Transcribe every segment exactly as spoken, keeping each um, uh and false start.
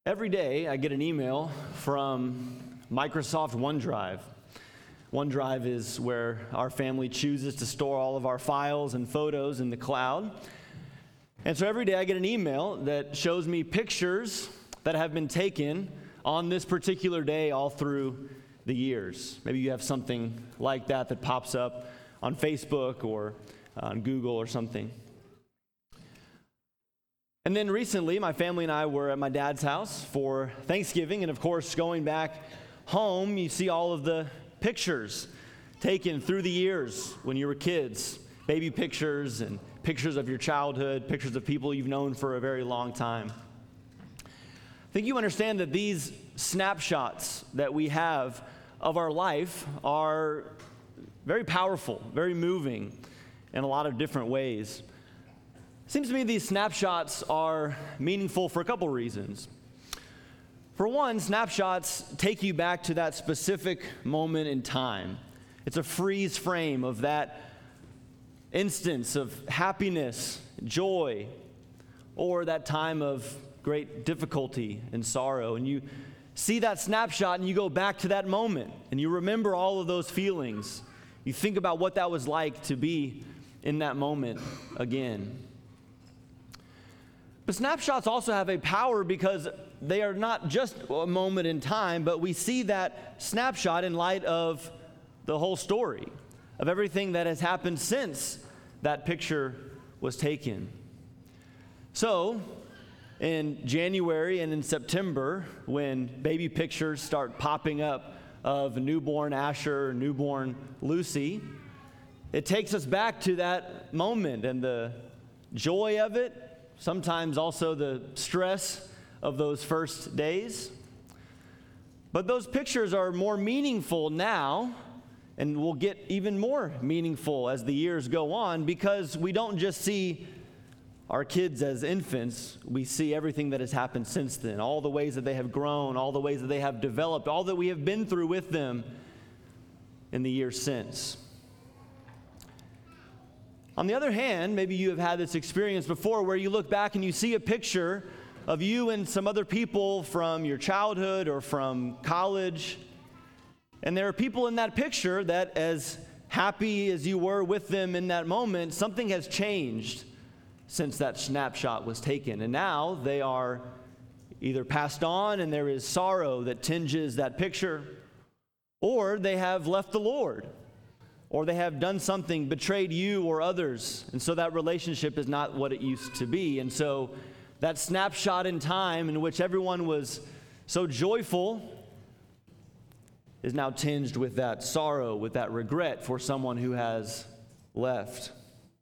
Every day I get an email from Microsoft OneDrive. OneDrive is where our family chooses to store all of our files and photos in the cloud. And so every day I get an email that shows me pictures that have been taken on this particular day all through the years. Maybe you have something like that that pops up on Facebook or on Google or something. And then recently, my family and I were at my dad's house for Thanksgiving, and of course, going back home, you see all of the pictures taken through the years when you were kids, baby pictures and pictures of your childhood, pictures of people you've known for a very long time. I think you understand that these snapshots that we have of our life are very powerful, very moving in a lot of different ways. It seems to me these snapshots are meaningful for a couple reasons. For one, snapshots take you back to that specific moment in time. It's a freeze frame of that instance of happiness, joy, or that time of great difficulty and sorrow. And you see that snapshot and you go back to that moment and you remember all of those feelings. You think about what that was like to be in that moment again. But snapshots also have a power because they are not just a moment in time, but we see that snapshot in light of the whole story, of everything that has happened since that picture was taken. So, in January and in September, when baby pictures start popping up of newborn Asher, newborn Lucy, it takes us back to that moment and the joy of it, sometimes also the stress of those first days. But those pictures are more meaningful now, and will get even more meaningful as the years go on, because we don't just see our kids as infants, we see everything that has happened since then, all the ways that they have grown, all the ways that they have developed, all that we have been through with them in the years since. On the other hand, maybe you have had this experience before where you look back and you see a picture of you and some other people from your childhood or from college, and there are people in that picture that, as happy as you were with them in that moment, something has changed since that snapshot was taken. And now they are either passed on and there is sorrow that tinges that picture, or they have left the Lord, or they have done something, betrayed you or others, and so that relationship is not what it used to be. And so that snapshot in time in which everyone was so joyful is now tinged with that sorrow, with that regret for someone who has left.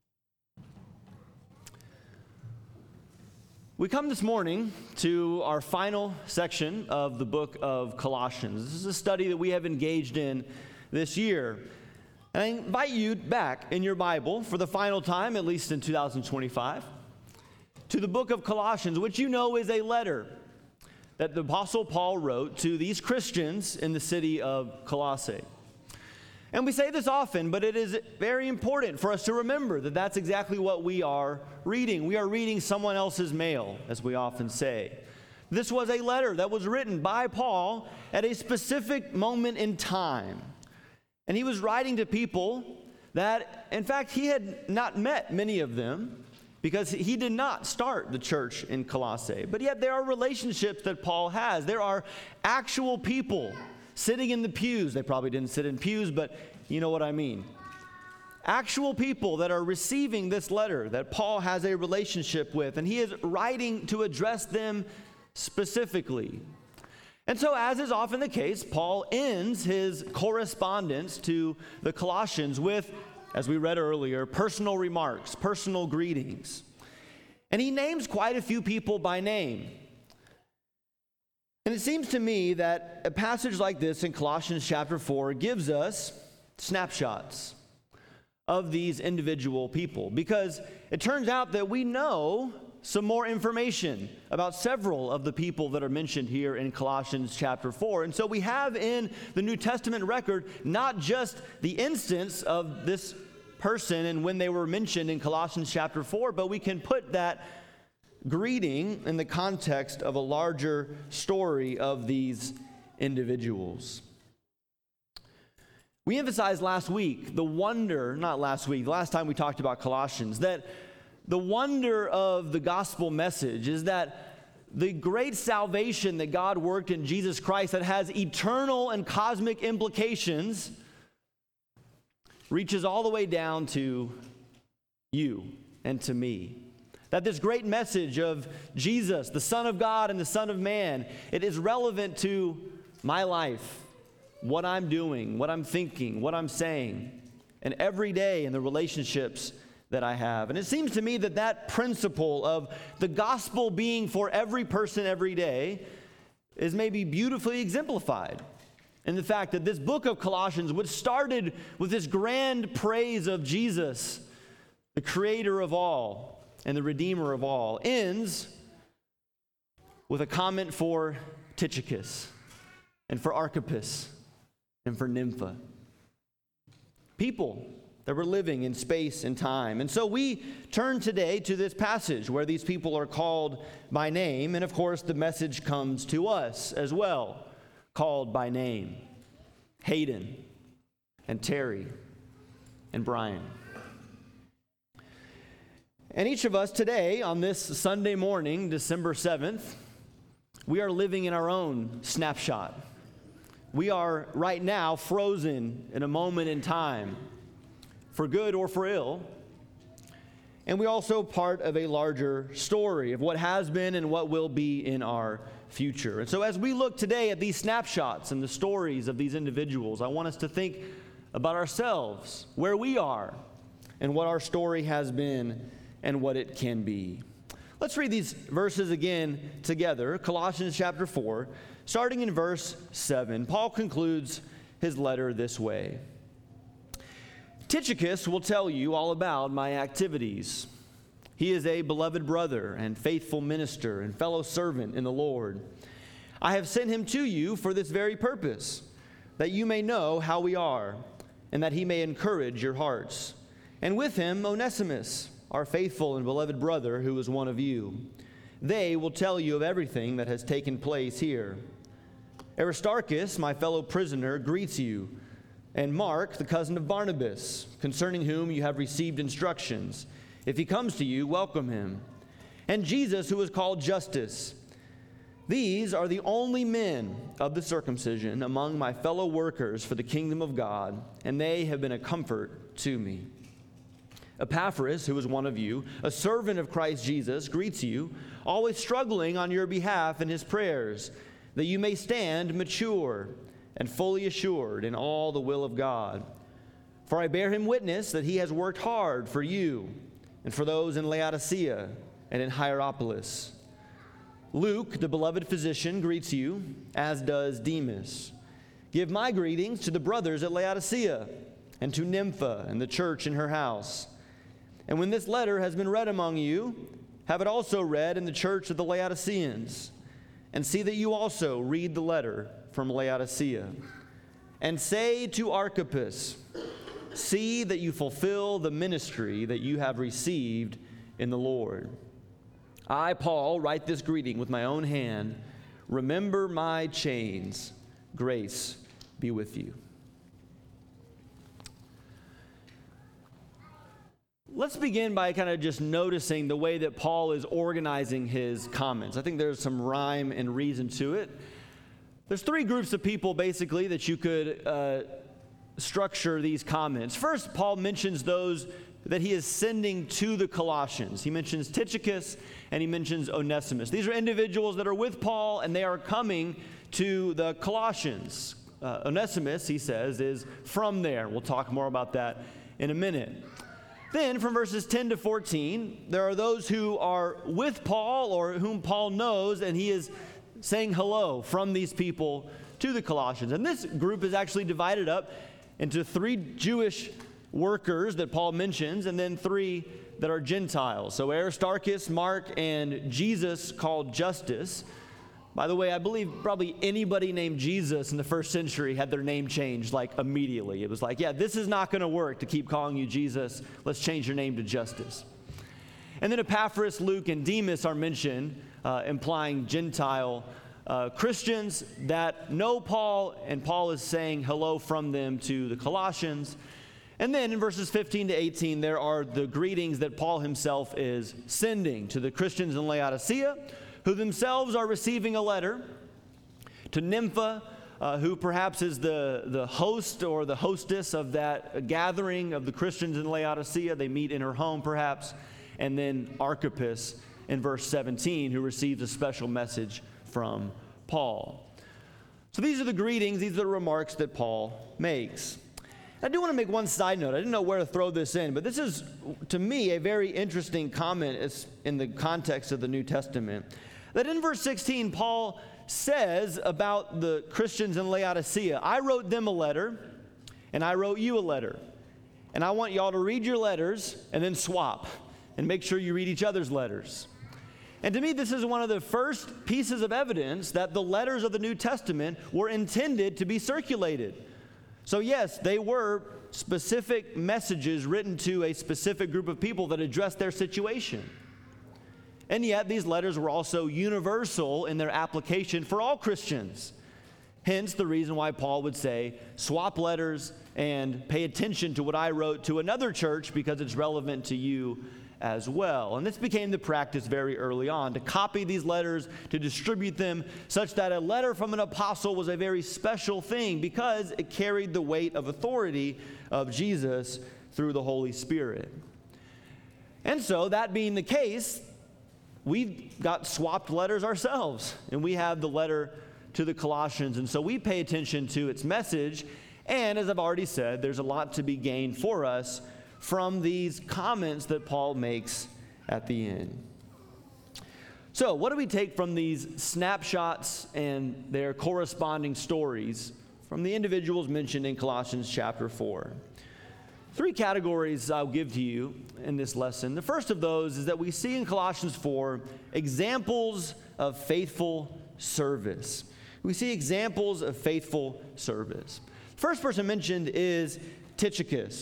We come this morning to our final section of the book of Colossians. This is a study that we have engaged in this year. And I invite you back in your Bible for the final time, at least in two thousand twenty-five, to the book of Colossians, which you know is a letter that the Apostle Paul wrote to these Christians in the city of Colossae. And we say this often, but it is very important for us to remember that that's exactly what we are reading. We are reading someone else's mail, as we often say. This was a letter that was written by Paul at a specific moment in time. And he was writing to people that, in fact, he had not met many of them because he did not start the church in Colossae. But yet there are relationships that Paul has. There are actual people sitting in the pews. They probably didn't sit in pews, but you know what I mean. Actual people that are receiving this letter that Paul has a relationship with, and he is writing to address them specifically. And so, as is often the case, Paul ends his correspondence to the Colossians with, as we read earlier, personal remarks, personal greetings. And he names quite a few people by name. And it seems to me that a passage like this in Colossians chapter four gives us snapshots of these individual people, because it turns out that we know some more information about several of the people that are mentioned here in Colossians chapter four. And so we have in the New Testament record not just the instance of this person and when they were mentioned in Colossians chapter four, but we can put that greeting in the context of a larger story of these individuals. We emphasized last week the wonder, not last week, the last time we talked about Colossians, that the wonder of the gospel message is that the great salvation that God worked in Jesus Christ that has eternal and cosmic implications reaches all the way down to you and to me. That this great message of Jesus, the Son of God and the Son of Man, it is relevant to my life, what I'm doing, what I'm thinking, what I'm saying, and every day in the relationships that I have. And it seems to me that that principle of the gospel being for every person every day is maybe beautifully exemplified in the fact that this book of Colossians, which started with this grand praise of Jesus, the creator of all and the redeemer of all, ends with a comment for Tychicus and for Archippus and for Nympha. People that were living in space and time. And so we turn today to this passage where these people are called by name. And of course, the message comes to us as well, called by name. Hayden and Terry and Brian. And each of us today, on this Sunday morning, December seventh, we are living in our own snapshot. We are right now frozen in a moment in time, for good or for ill. And we're also part of a larger story of what has been and what will be in our future. And so as we look today at these snapshots and the stories of these individuals, I want us to think about ourselves, where we are, and what our story has been and what it can be. Let's read these verses again together. Colossians chapter four, starting in verse seven. Paul concludes his letter this way. Tychicus will tell you all about my activities. He is a beloved brother and faithful minister and fellow servant in the Lord. I have sent him to you for this very purpose, that you may know how we are, and that he may encourage your hearts. And with him Onesimus, our faithful and beloved brother, who is one of you. They will tell you of everything that has taken place here. Aristarchus, my fellow prisoner, greets you, and Mark, the cousin of Barnabas, concerning whom you have received instructions. If he comes to you, welcome him. And Jesus, who is called Justus. These are the only men of the circumcision among my fellow workers for the kingdom of God, and they have been a comfort to me. Epaphras, who is one of you, a servant of Christ Jesus, greets you, always struggling on your behalf in his prayers, that you may stand mature and fully assured in all the will of God. For I bear him witness that he has worked hard for you and for those in Laodicea and in Hierapolis. Luke, the beloved physician, greets you, as does Demas. Give my greetings to the brothers at Laodicea and to Nympha and the church in her house. And when this letter has been read among you, have it also read in the church of the Laodiceans. And see that you also read the letter from Laodicea. And say to Archippus, see that you fulfill the ministry that you have received in the Lord. I, Paul, write this greeting with my own hand. Remember my chains. Grace be with you. Let's begin by kind of just noticing the way that Paul is organizing his comments. I think there's some rhyme and reason to it. There's three groups of people, basically, that you could uh, structure these comments. First, Paul mentions those that he is sending to the Colossians. He mentions Tychicus and he mentions Onesimus. These are individuals that are with Paul and they are coming to the Colossians. Uh, Onesimus, he says, is from there. We'll talk more about that in a minute. Then from verses ten to fourteen, there are those who are with Paul or whom Paul knows, and he is saying hello from these people to the Colossians. And this group is actually divided up into three Jewish workers that Paul mentions, and then three that are Gentiles. So Aristarchus, Mark, and Jesus called Justus. By the way, I believe probably anybody named Jesus in the first century had their name changed like immediately. It was like, yeah, this is not going to work to keep calling you Jesus. Let's change your name to Justus. And then Epaphras, Luke, and Demas are mentioned, uh, implying Gentile uh, Christians that know Paul, and Paul is saying hello from them to the Colossians. And then in verses fifteen to eighteen, there are the greetings that Paul himself is sending to the Christians in Laodicea, who themselves are receiving a letter, to Nympha, uh, who perhaps is the, the host or the hostess of that gathering of the Christians in Laodicea. They meet in her home perhaps. And then Archippus in verse seventeen, who receives a special message from Paul. So these are the greetings, these are the remarks that Paul makes. I do want to make one side note. I didn't know where to throw this in, but this is, to me, a very interesting comment in the context of the New Testament. That in verse sixteen, Paul says about the Christians in Laodicea, I wrote them a letter, and I wrote you a letter. And I want y'all to read your letters and then swap, and make sure you read each other's letters. And to me, this is one of the first pieces of evidence that the letters of the New Testament were intended to be circulated. So yes, they were specific messages written to a specific group of people that addressed their situation. And yet these letters were also universal in their application for all Christians. Hence the reason why Paul would say, swap letters and pay attention to what I wrote to another church because it's relevant to you as well. And this became the practice very early on, to copy these letters, to distribute them, such that a letter from an apostle was a very special thing because it carried the weight of authority of Jesus through the Holy Spirit. And so, that being the case, we've got swapped letters ourselves, and we have the letter to the Colossians, and so we pay attention to its message, and as I've already said, there's a lot to be gained for us from these comments that Paul makes at the end. So, what do we take from these snapshots and their corresponding stories from the individuals mentioned in Colossians chapter four? Three categories I'll give to you in this lesson. The first of those is that we see in Colossians four examples of faithful service. We see examples of faithful service. First person mentioned is Tychicus.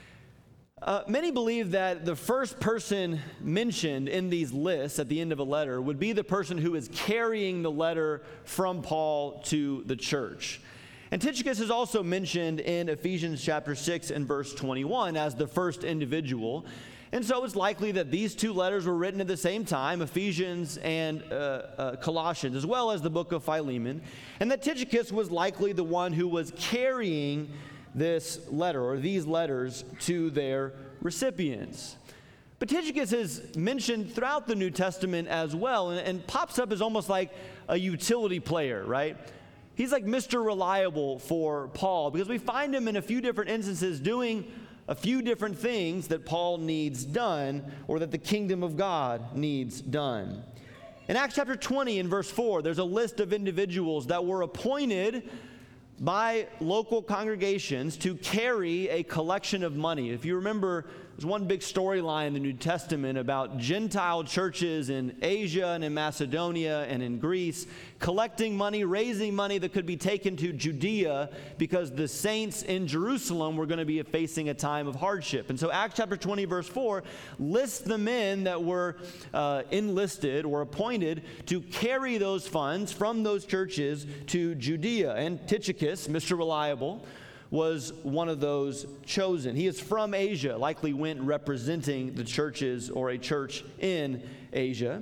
Uh, many believe that the first person mentioned in these lists at the end of a letter would be the person who is carrying the letter from Paul to the church. And Tychicus is also mentioned in Ephesians chapter six and verse twenty-one as the first individual. And so it's likely that these two letters were written at the same time, Ephesians and uh, uh, Colossians, as well as the book of Philemon, and that Tychicus was likely the one who was carrying this letter or these letters to their recipients. But Tychicus is mentioned throughout the New Testament as well, and, and pops up as almost like a utility player, right? He's like Mister Reliable for Paul, because we find him in a few different instances doing a few different things that Paul needs done, or that the kingdom of God needs done. In Acts chapter twenty and verse four, there's a list of individuals that were appointed by local congregations to carry a collection of money. If you remember, there's one big storyline in the New Testament about Gentile churches in Asia and in Macedonia and in Greece collecting money, raising money that could be taken to Judea because the saints in Jerusalem were going to be facing a time of hardship. And so Acts chapter twenty verse four lists the men that were uh, enlisted or appointed to carry those funds from those churches to Judea. And Tychicus, Mister Reliable, was one of those chosen. He is from Asia, likely went representing the churches or a church in Asia.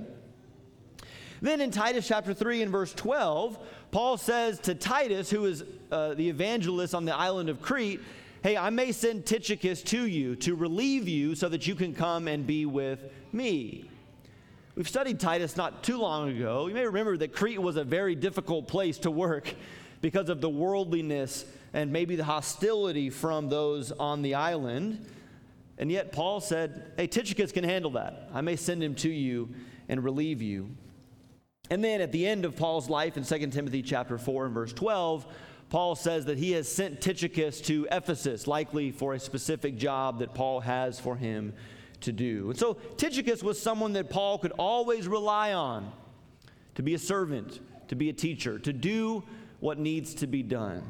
Then in Titus chapter three and verse twelve, Paul says to Titus, who is uh, the evangelist on the island of Crete, hey, I may send Tychicus to you to relieve you so that you can come and be with me. We've studied Titus not too long ago. You may remember that Crete was a very difficult place to work because of the worldliness and maybe the hostility from those on the island. And yet Paul said, hey, Tychicus can handle that. I may send him to you and relieve you. And then at the end of Paul's life in Second Timothy chapter four and verse twelve, Paul says that he has sent Tychicus to Ephesus, likely for a specific job that Paul has for him to do. And so Tychicus was someone that Paul could always rely on to be a servant, to be a teacher, to do what needs to be done.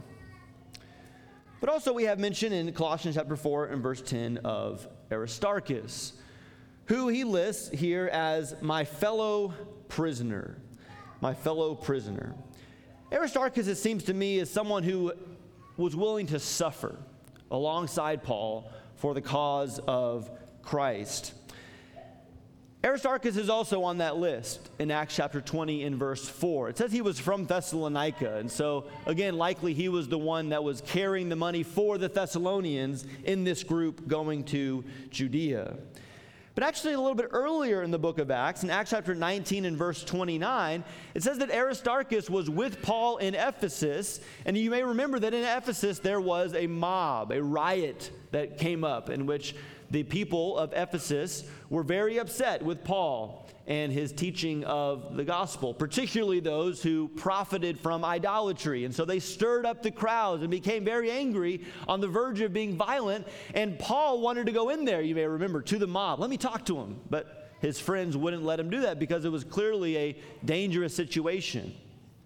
But also we have mention in Colossians chapter four and verse ten of Aristarchus, who he lists here as my fellow prisoner. My fellow prisoner. Aristarchus, it seems to me, is someone who was willing to suffer alongside Paul for the cause of Christ. Aristarchus is also on that list in Acts chapter twenty in verse four. It says he was from Thessalonica, and so again, likely he was the one that was carrying the money for the Thessalonians in this group going to Judea. But actually a little bit earlier in the book of Acts, in Acts chapter nineteen and verse twenty-nine, it says that Aristarchus was with Paul in Ephesus, and you may remember that in Ephesus there was a mob, a riot that came up in which the people of Ephesus were very upset with Paul and his teaching of the gospel, particularly those who profited from idolatry. And so they stirred up the crowds and became very angry, on the verge of being violent. And Paul wanted to go in there, you may remember, to the mob. Let me talk to him. But his friends wouldn't let him do that because it was clearly a dangerous situation.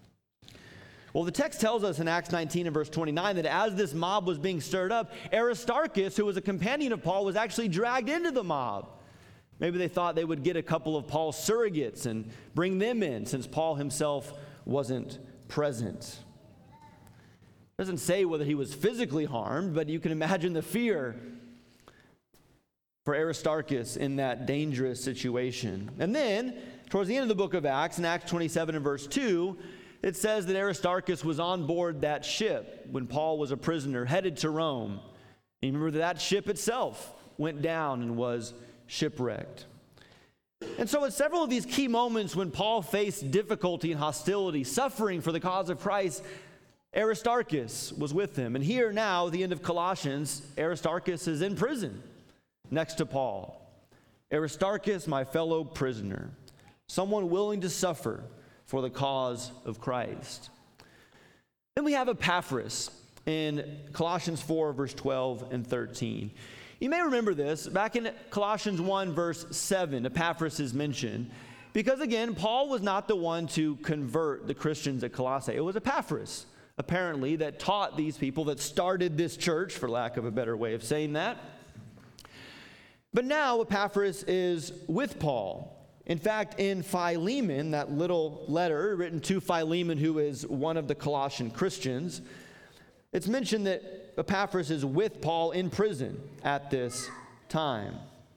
Well, the text tells us in Acts nineteen and verse twenty-nine that as this mob was being stirred up, Aristarchus, who was a companion of Paul, was actually dragged into the mob. Maybe they thought they would get a couple of Paul's surrogates and bring them in, since Paul himself wasn't present. It doesn't say whether he was physically harmed, but you can imagine the fear for Aristarchus in that dangerous situation. And then, towards the end of the book of Acts, in Acts twenty-seven and verse two, it says that Aristarchus was on board that ship when Paul was a prisoner headed to Rome. And you remember that, that ship itself went down and was shipwrecked. And so at several of these key moments when Paul faced difficulty and hostility, suffering for the cause of Christ, Aristarchus was with him. And here now, at the end of Colossians, Aristarchus is in prison next to Paul. Aristarchus, my fellow prisoner, someone willing to suffer for the cause of Christ. Then we have Epaphras in Colossians four, verse twelve and thirteen. You may remember this. Back in Colossians one, verse seven, Epaphras is mentioned because, again, Paul was not the one to convert the Christians at Colossae. It was Epaphras, apparently, that taught these people, that started this church, for lack of a better way of saying that. But now Epaphras is with Paul. In fact, in Philemon, that little letter written to Philemon, who is one of the Colossian Christians, it's mentioned that Epaphras is with Paul in prison at this time.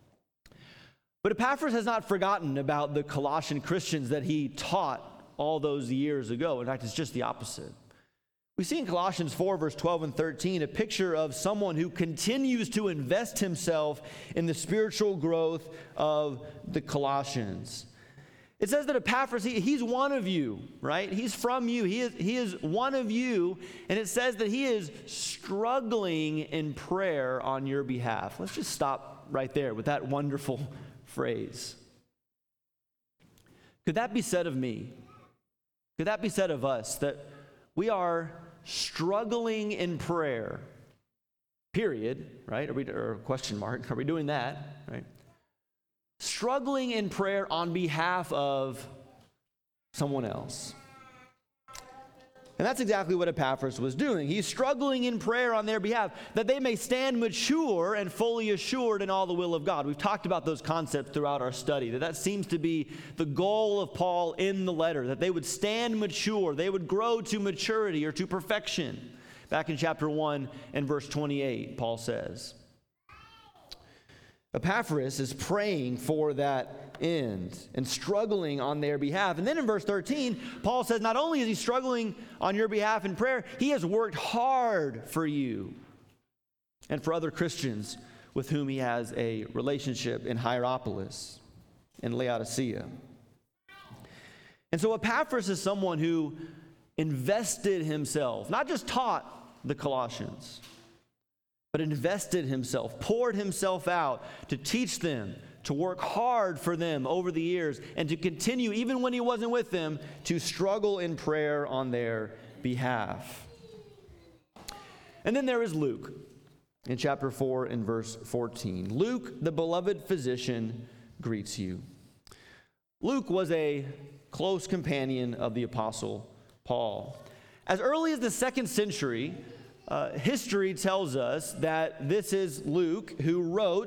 But Epaphras has not forgotten about the Colossian Christians that he taught all those years ago. In fact, it's just the opposite. We see in Colossians four, verse twelve and thirteen, a picture of someone who continues to invest himself in the spiritual growth of the Colossians. It says that Epaphras, he, he's one of you, right? He's from you. He is, he is one of you. And it says that he is struggling in prayer on your behalf. Let's just stop right there with that wonderful phrase. Could that be said of me? Could that be said of us, that we are struggling in prayer, period, right? Are we, or question mark, are we doing that, right? Struggling in prayer on behalf of someone else. And that's exactly what Epaphras was doing. He's struggling in prayer on their behalf, that they may stand mature and fully assured in all the will of God. We've talked about those concepts throughout our study, that that seems to be the goal of Paul in the letter, that they would stand mature, they would grow to maturity or to perfection. Back in chapter one and verse twenty-eight, Paul says. Epaphras is praying for that end and struggling on their behalf. And then in verse thirteen, Paul says not only is he struggling on your behalf in prayer, he has worked hard for you and for other Christians with whom he has a relationship in Hierapolis, in Laodicea. And so Epaphras is someone who invested himself, not just taught the Colossians, but invested himself, poured himself out to teach them, to work hard for them over the years, and to continue, even when he wasn't with them, to struggle in prayer on their behalf. And then there is Luke in chapter four and verse fourteen. Luke, the beloved physician, greets you. Luke was a close companion of the Apostle Paul. As early as the second century, Uh, history tells us that this is Luke who wrote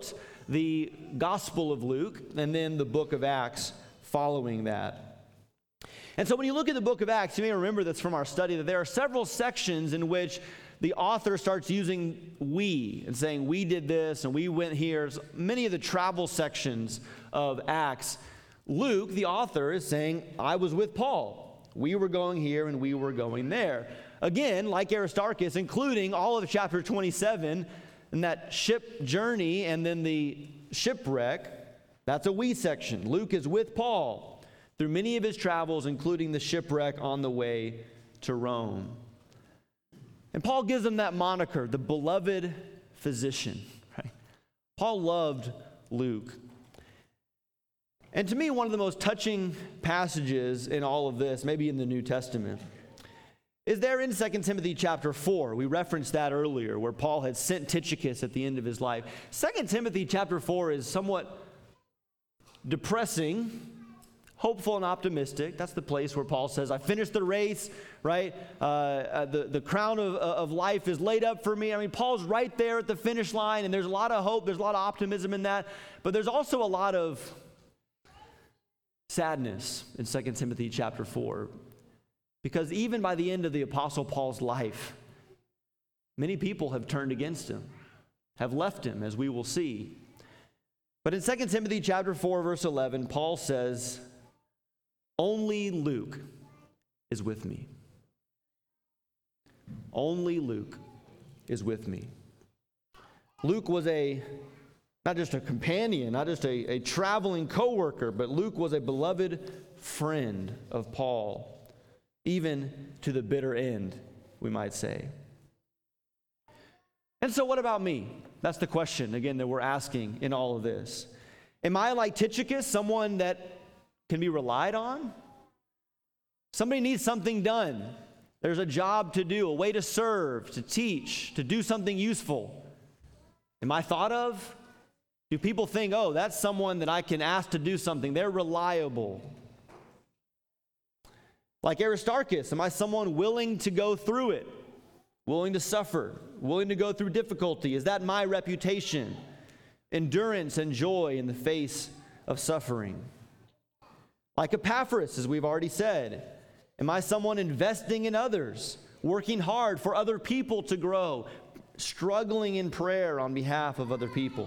the Gospel of Luke, and then the book of Acts following that. And so when you look at the book of Acts, you may remember this from our study, that there are several sections in which the author starts using we and saying, we did this and we went here. So many of the travel sections of Acts, Luke, the author, is saying, I was with Paul. We were going here and we were going there. Again, like Aristarchus, including all of chapter twenty-seven and that ship journey and then the shipwreck, that's a we section. Luke is with Paul through many of his travels, including the shipwreck on the way to Rome. And Paul gives him that moniker, the beloved physician. Right? Paul loved Luke. And to me, one of the most touching passages in all of this, maybe in the New Testament, is there in Second Timothy chapter four. We referenced that earlier, where Paul had sent Tychicus at the end of his life. Second Timothy chapter four is somewhat depressing, hopeful and optimistic. That's the place where Paul says, I finished the race, right? Uh, uh, the, the crown of, of life is laid up for me. I mean, Paul's right there at the finish line, and there's a lot of hope. There's a lot of optimism in that. But there's also a lot of sadness in Second Timothy chapter four. Because even by the end of the Apostle Paul's life, many people have turned against him, have left him, as we will see. But in Second Timothy chapter four, verse eleven, Paul says, only Luke is with me. Only Luke is with me. Luke was a, not just a companion, not just a, a traveling co-worker, but Luke was a beloved friend of Paul, even to the bitter end, we might say. And so what about me? That's the question, again, that we're asking in all of this. Am I like Tychicus, someone that can be relied on? Somebody needs something done. There's a job to do, a way to serve, to teach, to do something useful. Am I thought of? Do people think, oh, that's someone that I can ask to do something? They're reliable. Like Aristarchus, am I someone willing to go through it? Willing to suffer? Willing to go through difficulty? Is that my reputation? Endurance and joy in the face of suffering. Like Epaphras, as we've already said, am I someone investing in others, working hard for other people to grow, struggling in prayer on behalf of other people?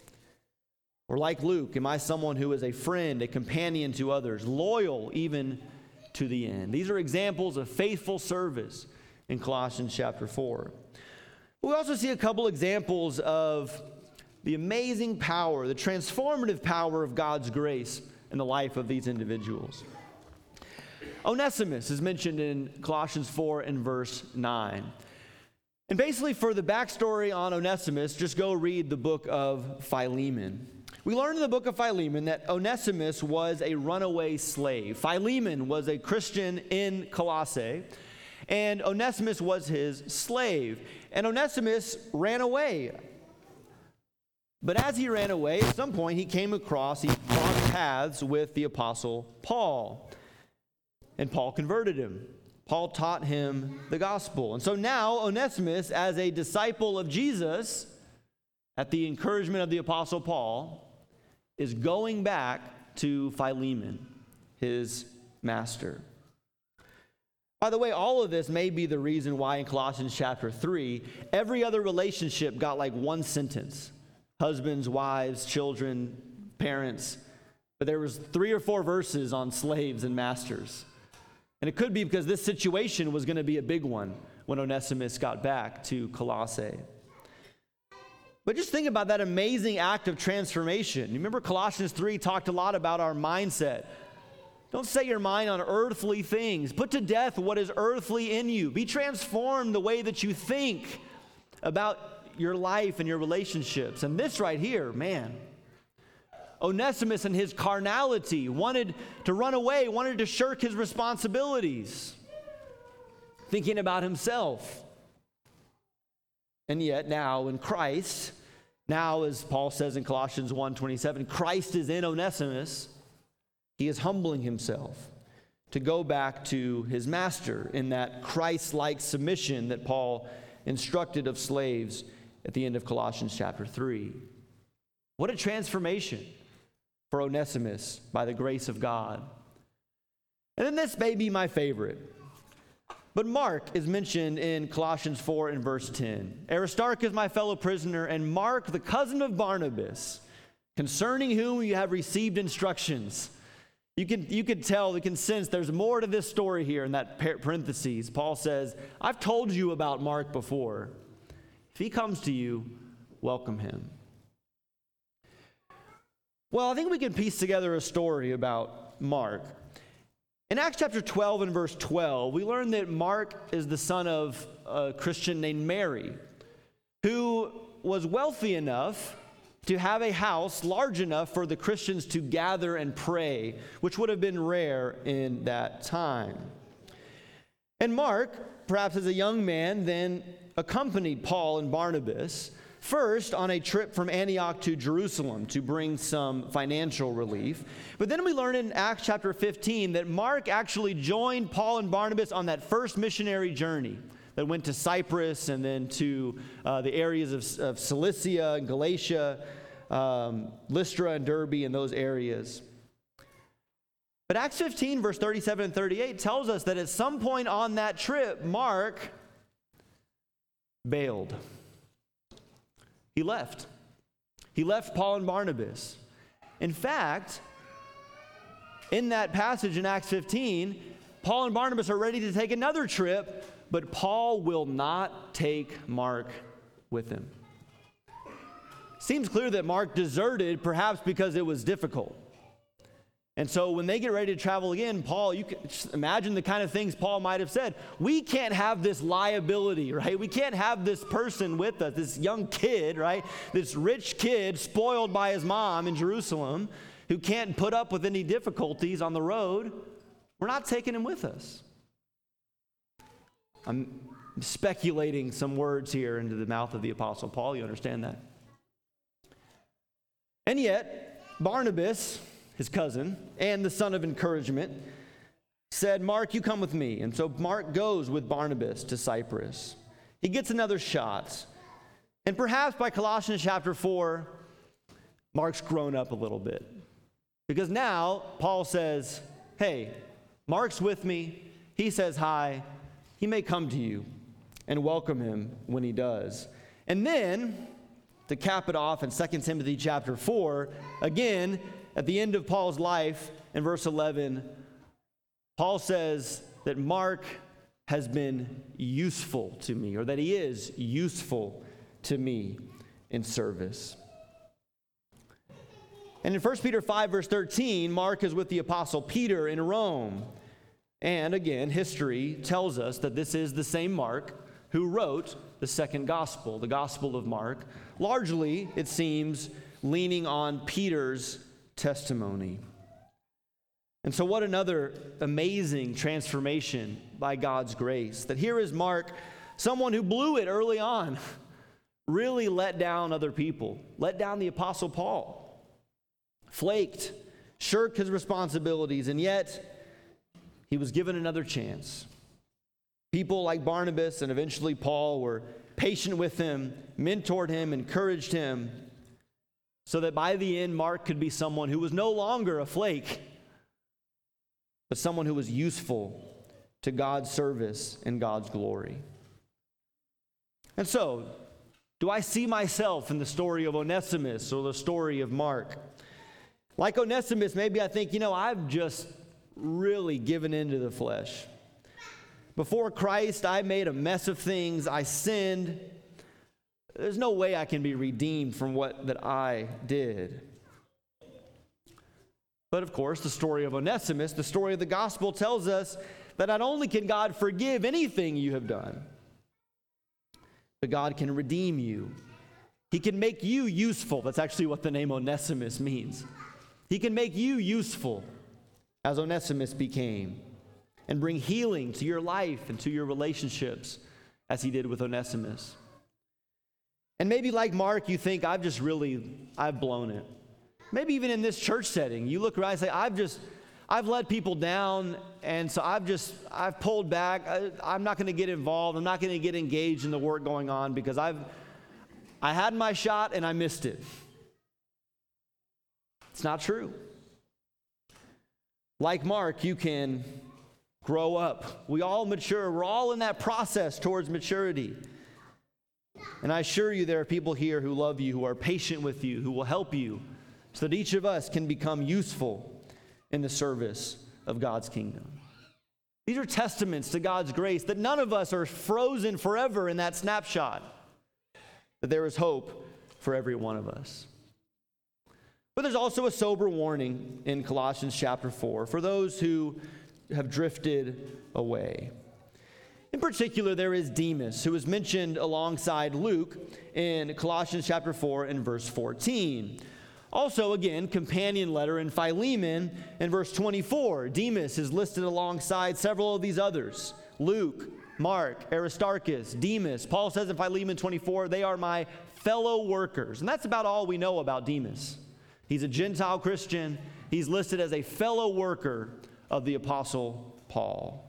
Or like Luke, am I someone who is a friend, a companion to others, loyal even to the end? These are examples of faithful service in Colossians chapter four. We also see a couple examples of the amazing power, the transformative power of God's grace in the life of these individuals. Onesimus is mentioned in Colossians four and verse nine. And basically, for the backstory on Onesimus, just go read the book of Philemon. We learn in the book of Philemon that Onesimus was a runaway slave. Philemon was a Christian in Colossae, and Onesimus was his slave. And Onesimus ran away. But as he ran away, at some point he came across, he crossed paths with the Apostle Paul. And Paul converted him. Paul taught him the gospel. And so now Onesimus, as a disciple of Jesus, at the encouragement of the Apostle Paul, is going back to Philemon, his master. By the way, all of this may be the reason why in Colossians chapter three, every other relationship got like one sentence. Husbands, wives, children, parents. But there was three or four verses on slaves and masters. And it could be because this situation was going to be a big one when Onesimus got back to Colossae. But just think about that amazing act of transformation. You remember Colossians three talked a lot about our mindset. Don't set your mind on earthly things. Put to death what is earthly in you. Be transformed the way that you think about your life and your relationships. And this right here, man, Onesimus and his carnality wanted to run away, wanted to shirk his responsibilities, thinking about himself. And yet now in Christ, now as Paul says in Colossians one twenty-seven, Christ is in Onesimus. He is humbling himself to go back to his master in that Christ-like submission that Paul instructed of slaves at the end of Colossians chapter three. What a transformation for Onesimus by the grace of God. And then this may be my favorite. But Mark is mentioned in Colossians four and verse ten. Aristarchus, my fellow prisoner, and Mark, the cousin of Barnabas, concerning whom you have received instructions. You can, you can tell, you can sense there's more to this story here in that parentheses. Paul says, I've told you about Mark before. If he comes to you, welcome him. Well, I think we can piece together a story about Mark. In Acts chapter twelve and verse twelve, we learn that Mark is the son of a Christian named Mary, who was wealthy enough to have a house large enough for the Christians to gather and pray, which would have been rare in that time. And Mark, perhaps as a young man, then accompanied Paul and Barnabas, first on a trip from Antioch to Jerusalem to bring some financial relief. But then we learn in Acts chapter fifteen that Mark actually joined Paul and Barnabas on that first missionary journey that went to Cyprus and then to uh, the areas of, of Cilicia and Galatia, um, Lystra and Derbe and those areas. But Acts fifteen, verse thirty-seven and thirty-eight tells us that at some point on that trip, Mark bailed. He left. He left Paul and Barnabas. In fact, in that passage in Acts fifteen, Paul and Barnabas are ready to take another trip, but Paul will not take Mark with him. Seems clear that Mark deserted, perhaps because it was difficult. And so when they get ready to travel again, Paul, you can just imagine the kind of things Paul might have said. We can't have this liability, right? We can't have this person with us, this young kid, right? This rich kid spoiled by his mom in Jerusalem who can't put up with any difficulties on the road. We're not taking him with us. I'm speculating some words here into the mouth of the Apostle Paul. You understand that? And yet, Barnabas, his cousin, and the son of encouragement, said, Mark, you come with me. And so Mark goes with Barnabas to Cyprus. He gets another shot. And perhaps by Colossians chapter four, Mark's grown up a little bit. Because now Paul says, hey, Mark's with me. He says hi. He may come to you, and welcome him when he does. And then, to cap it off in Second Timothy chapter four, again, at the end of Paul's life, in verse eleven, Paul says that Mark has been useful to me, or that he is useful to me in service. And in First Peter five, verse thirteen, Mark is with the Apostle Peter in Rome. And again, history tells us that this is the same Mark who wrote the second gospel, the Gospel of Mark, largely, it seems, leaning on Peter's testimony. And so what another amazing transformation by God's grace, that here is Mark, someone who blew it early on, really let down other people, let down the Apostle Paul, flaked, shirked his responsibilities, and yet he was given another chance. People like Barnabas and eventually Paul were patient with him, mentored him, encouraged him, so that by the end, Mark could be someone who was no longer a flake, but someone who was useful to God's service and God's glory. And so, do I see myself in the story of Onesimus or the story of Mark? Like Onesimus, maybe I think, you know, I've just really given into the flesh. Before Christ, I made a mess of things. I sinned. There's no way I can be redeemed from what that I did. But of course, the story of Onesimus, the story of the gospel, tells us that not only can God forgive anything you have done, but God can redeem you. He can make you useful. That's actually what the name Onesimus means. He can make you useful, as Onesimus became, and bring healing to your life and to your relationships, as he did with Onesimus. And maybe like Mark, you think, I've just really, I've blown it. Maybe even in this church setting, you look around and say, I've just, I've let people down, and so I've just, I've pulled back. I, I'm not going to get involved. I'm not going to get engaged in the work going on because I've, I had my shot and I missed it. It's not true. Like Mark, you can grow up. We all mature. We're all in that process towards maturity. And I assure you there are people here who love you, who are patient with you, who will help you so that each of us can become useful in the service of God's kingdom. These are testaments to God's grace that none of us are frozen forever in that snapshot, that there is hope for every one of us. But there's also a sober warning in Colossians chapter four for those who have drifted away. In particular, there is Demas, who is mentioned alongside Luke in Colossians chapter four and verse fourteen. Also, again, companion letter in Philemon in verse twenty-four. Demas is listed alongside several of these others. Luke, Mark, Aristarchus, Demas. Paul says in Philemon twenty-four, they are my fellow workers. And that's about all we know about Demas. He's a Gentile Christian. He's listed as a fellow worker of the Apostle Paul.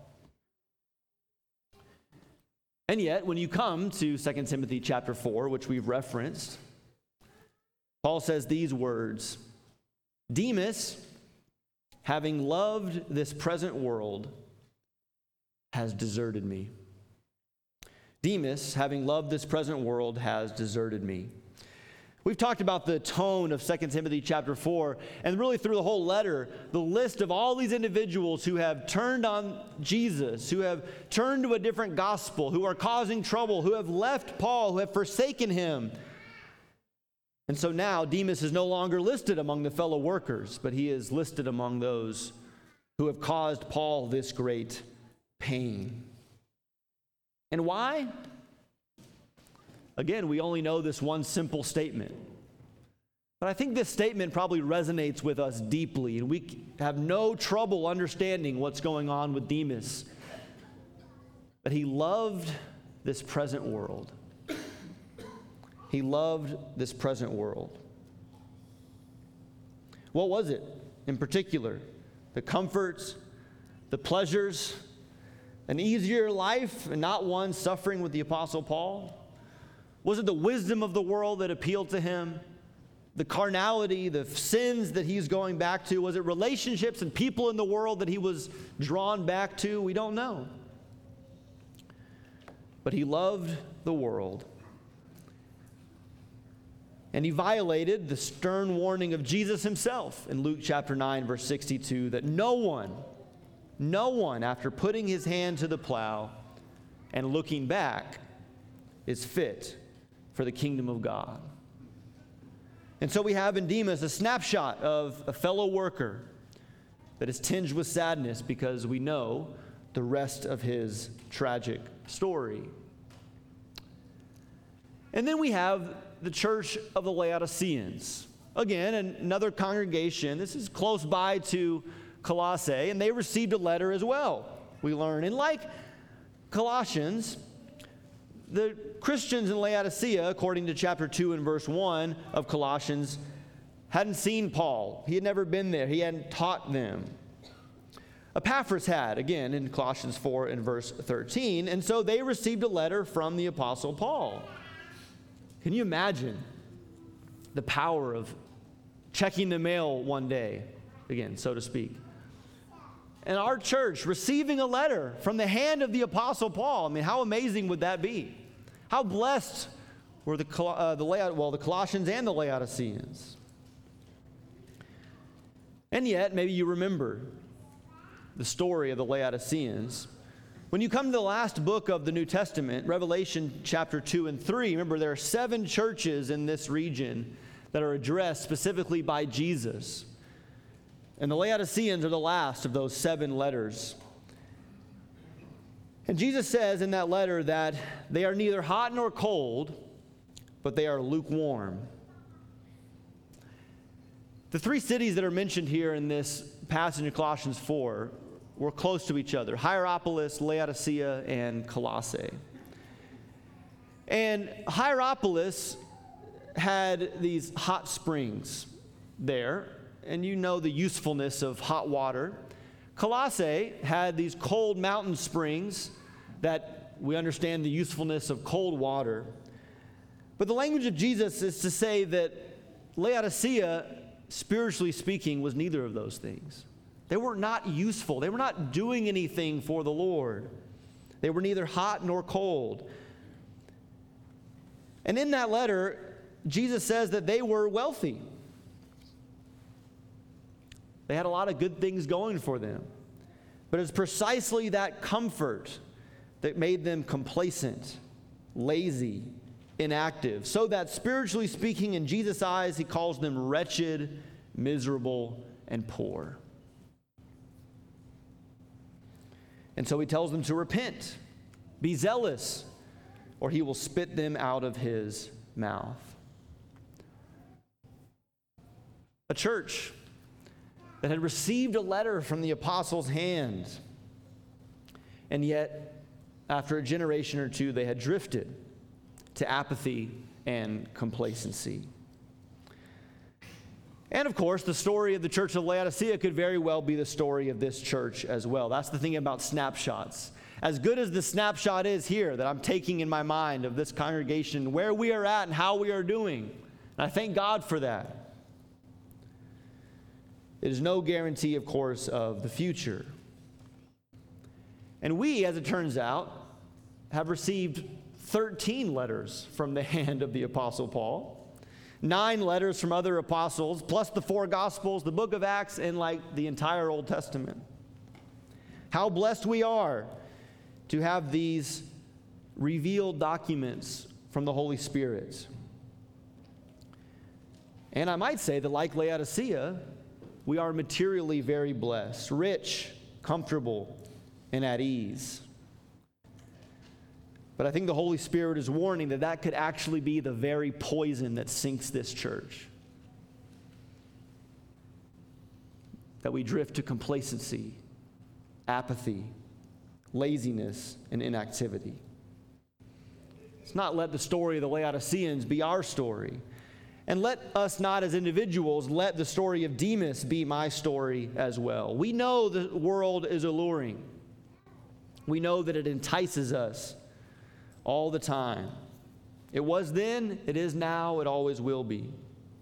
And yet, when you come to Second Timothy chapter four, which we've referenced, Paul says these words, Demas, having loved this present world, has deserted me. Demas, having loved this present world, has deserted me. We've talked about the tone of Second Timothy chapter four, and really through the whole letter, the list of all these individuals who have turned on Jesus, who have turned to a different gospel, who are causing trouble, who have left Paul, who have forsaken him. And so now Demas is no longer listed among the fellow workers, but he is listed among those who have caused Paul this great pain. And why? Again, we only know this one simple statement. But I think this statement probably resonates with us deeply, and we have no trouble understanding what's going on with Demas. But he loved this present world. He loved this present world. What was it in particular? The comforts, the pleasures, an easier life and not one suffering with the Apostle Paul? Was it the wisdom of the world that appealed to him? The carnality, the sins that he's going back to? Was it relationships and people in the world that he was drawn back to? We don't know. But he loved the world. And he violated the stern warning of Jesus himself in Luke chapter nine, verse sixty-two, that no one, no one, after putting his hand to the plow and looking back, is fit for the kingdom of God. And so we have in Demas a snapshot of a fellow worker that is tinged with sadness because we know the rest of his tragic story. And then we have the church of the Laodiceans. Again, another congregation. This is close by to Colossae, and they received a letter as well, we learn. And like Colossians, the Christians in Laodicea, according to chapter two and verse one of Colossians, hadn't seen Paul. He had never been there. He hadn't taught them. Epaphras had, again, in Colossians four and verse thirteen, and so they received a letter from the Apostle Paul. Can you imagine the power of checking the mail one day, again, so to speak, and our church receiving a letter from the hand of the Apostle Paul? I mean, how amazing would that be? How blessed were the uh, the well the Colossians and the Laodiceans? And yet, maybe you remember the story of the Laodiceans. When you come to the last book of the New Testament, Revelation chapter two and three, remember there are seven churches in this region that are addressed specifically by Jesus. And the Laodiceans are the last of those seven letters. And Jesus says in that letter that they are neither hot nor cold, but they are lukewarm. The three cities that are mentioned here in this passage in Colossians four were close to each other: Hierapolis, Laodicea, and Colossae. And Hierapolis had these hot springs there, and you know the usefulness of hot water. Colossae had these cold mountain springs that we understand the usefulness of cold water. But the language of Jesus is to say that Laodicea spiritually speaking, was neither of those things. They were not useful. They were not doing anything for the Lord. They were neither hot nor cold. And in that letter, Jesus says that they were wealthy. They had a lot of good things going for them. But it's precisely that comfort that made them complacent, lazy, inactive. So that spiritually speaking, in Jesus' eyes, he calls them wretched, miserable, and poor. And so he tells them to repent, be zealous, or he will spit them out of his mouth. A church that had received a letter from the apostles' hand, and yet, after a generation or two, they had drifted to apathy and complacency. And of course, the story of the church of Laodicea could very well be the story of this church as well. That's the thing about snapshots. As good as the snapshot is here that I'm taking in my mind of this congregation, where we are at and how we are doing, and I thank God for that. It is no guarantee, of course, of the future. And we, as it turns out, have received thirteen letters from the hand of the Apostle Paul, nine letters from other apostles, plus the four Gospels, the book of Acts, and like the entire Old Testament. How blessed we are to have these revealed documents from the Holy Spirit. And I might say that, like Laodicea, we are materially very blessed, rich, comfortable, and at ease. But I think the Holy Spirit is warning that that could actually be the very poison that sinks this church. That we drift to complacency, apathy, laziness, and inactivity. Let's not let the story of the Laodiceans be our story. And let us not as individuals let the story of Demas be my story as well. We know the world is alluring. We know that it entices us all the time. It was then, it is now, it always will be.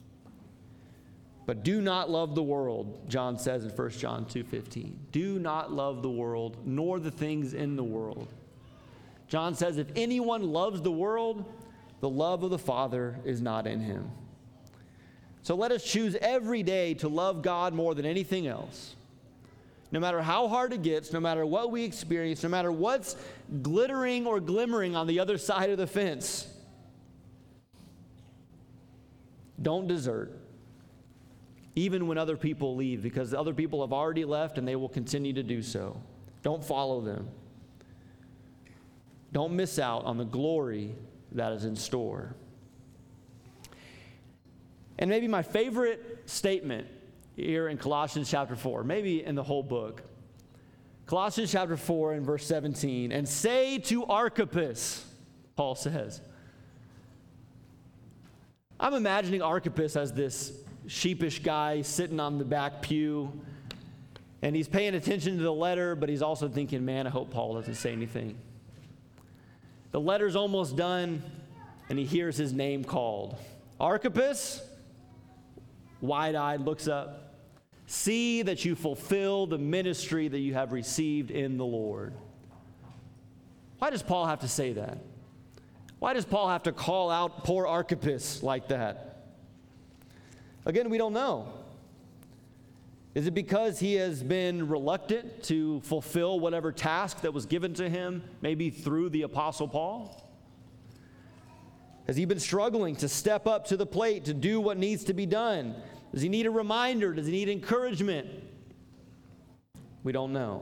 But do not love the world, John says in First John two fifteen. Do not love the world, nor the things in the world. John says, if anyone loves the world, the love of the Father is not in him. So let us choose every day to love God more than anything else. No matter how hard it gets, no matter what we experience, no matter what's glittering or glimmering on the other side of the fence, don't desert, even when other people leave, because other people have already left and they will continue to do so. Don't follow them. Don't miss out on the glory that is in store. And maybe my favorite statement here in Colossians chapter four, maybe in the whole book. Colossians chapter four and verse seventeen, and say to Archippus, Paul says. I'm imagining Archippus as this sheepish guy sitting on the back pew, and he's paying attention to the letter, but he's also thinking, man, I hope Paul doesn't say anything. The letter's almost done, and he hears his name called. Archippus, wide-eyed, looks up. See that you fulfill the ministry that you have received in the Lord. Why does Paul have to say that? Why does Paul have to call out poor Archippus like that? Again, we don't know. Is it because he has been reluctant to fulfill whatever task that was given to him, maybe through the Apostle Paul? Has he been struggling to step up to the plate to do what needs to be done? Does he need a reminder? Does he need encouragement? We don't know.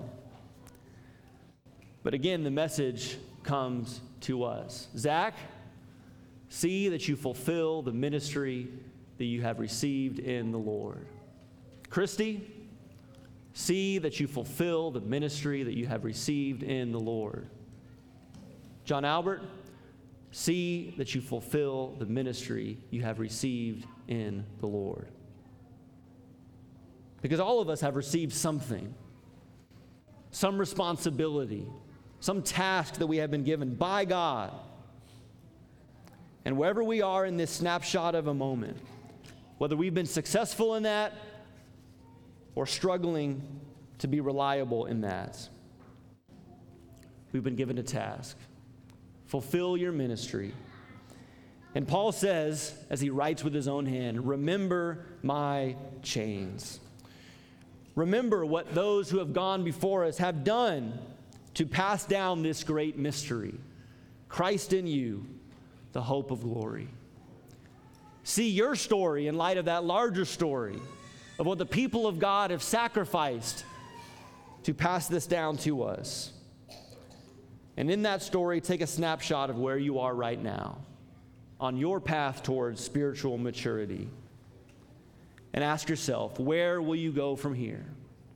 But again, the message comes to us. Zach, see that you fulfill the ministry that you have received in the Lord. Christy, see that you fulfill the ministry that you have received in the Lord. John Albert, see that you fulfill the ministry you have received in the Lord. Because all of us have received something, some responsibility, some task that we have been given by God. And wherever we are in this snapshot of a moment, whether we've been successful in that or struggling to be reliable in that. We've been given a task. Fulfill your ministry. And Paul says, as he writes with his own hand, remember my chains. Remember what those who have gone before us have done to pass down this great mystery. Christ in you, the hope of glory. See your story in light of that larger story of what the people of God have sacrificed to pass this down to us. And in that story, take a snapshot of where you are right now on your path towards spiritual maturity. And ask yourself, where will you go from here?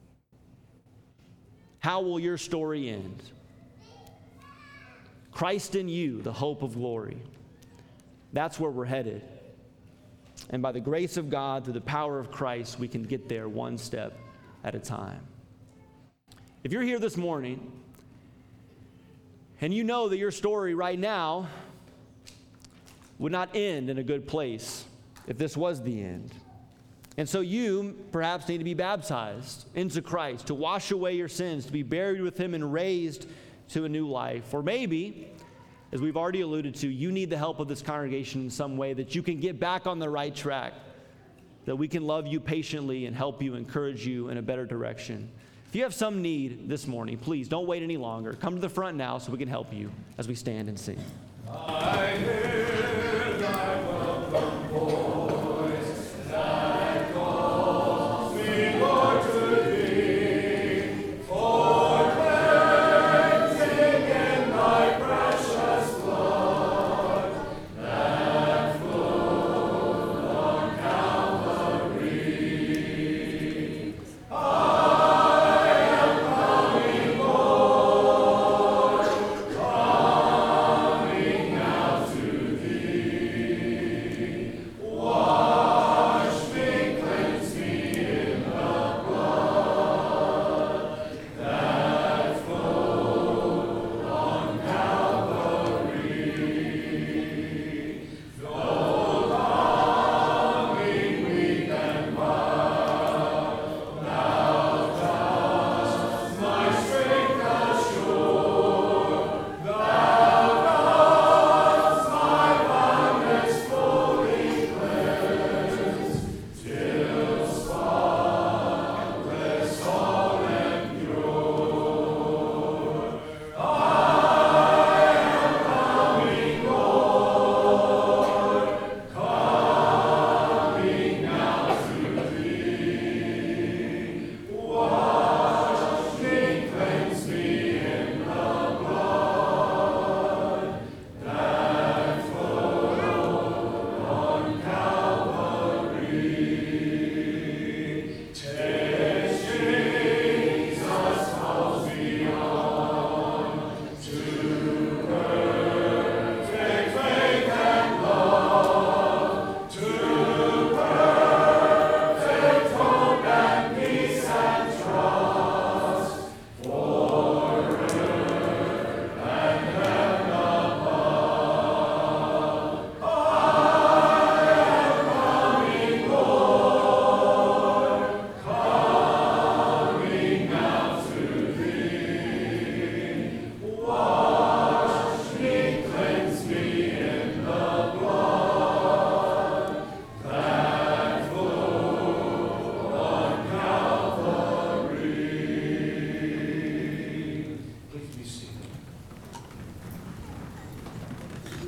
How will your story end? Christ in you, the hope of glory. That's where we're headed. And by the grace of God, through the power of Christ, we can get there one step at a time. If you're here this morning, and you know that your story right now would not end in a good place if this was the end. And so you perhaps need to be baptized into Christ, to wash away your sins, to be buried with him and raised to a new life. Or maybe, as we've already alluded to, you need the help of this congregation in some way that you can get back on the right track, that we can love you patiently and help you, encourage you in a better direction. If you have some need this morning, please don't wait any longer. Come to the front now so we can help you as we stand and sing. I